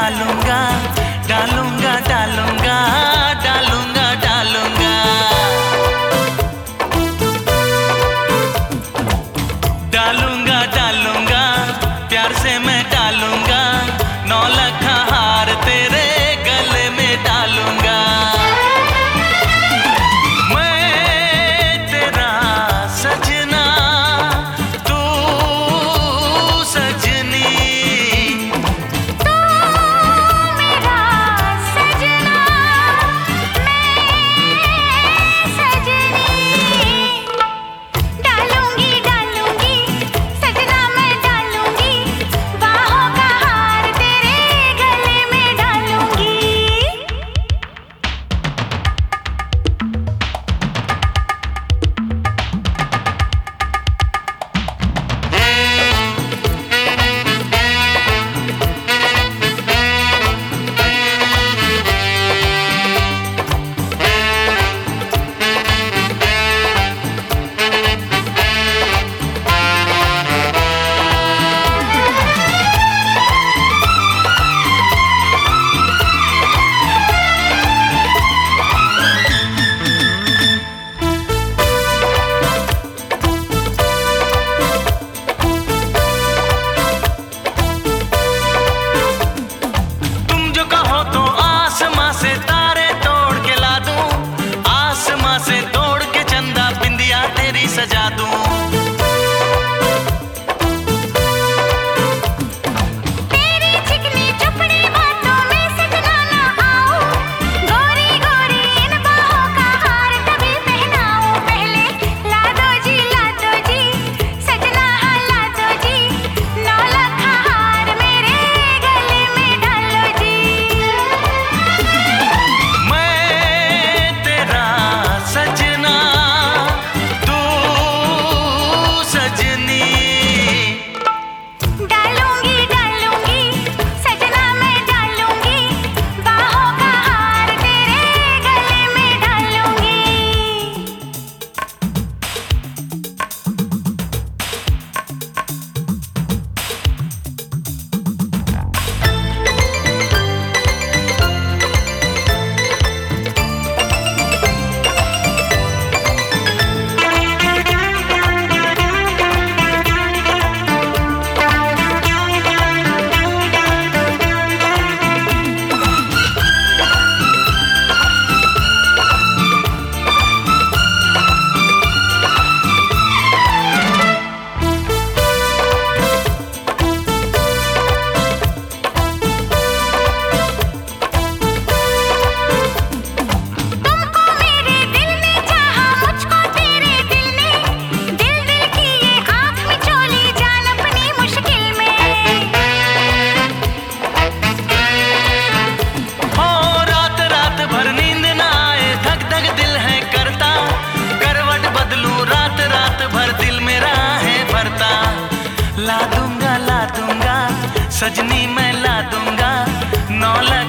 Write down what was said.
डालूंगा डालूंगा डालूंगा डालूंगा डालूंगा डालूंगा डालूंगा प्यार से मैं डालूंगा 9 लाख हार तेरे गले में डालूंगा मैं तेरा सजना तू सजनी तू मेरा सजना मैं सजनी डालूंगी डालूंगी सजना मैं डालूंगी बाहों का हार तेरे गले में डालूंगी तुम जो कहो तो आसमां से तारे तोड़ के ला दूं आसमां से तोड़ के चंदा बिंदिया तेरी सजा दूं तेरी चिकनी चुपड़ी बातों में सजना ना आऊं गोरी गोरी इन बाहों का हार तभी पहनाऊं पहले ला दो जी सजना हाँ ला दो जी 9 लाख हार मेरे गले में डालो जी मैं तेरा सजना तू सजनी डालूंगी डालूंगी सजना मैं डालूंगी बाहों का हार तेरे गले में डालूंगी तुमको मेरे दिल ने चाहा मुझको तेरे दिल ने दिल दिल की ये आँख मिचोली जान अपनी मुश्किल में हो रात रात भर नींद ना आए धक धक दिल है करता करवट बदलूं रात रात भर दिल मेरा है भरता ला दूंगा सजनी मैं ला दूंगा 9 लाख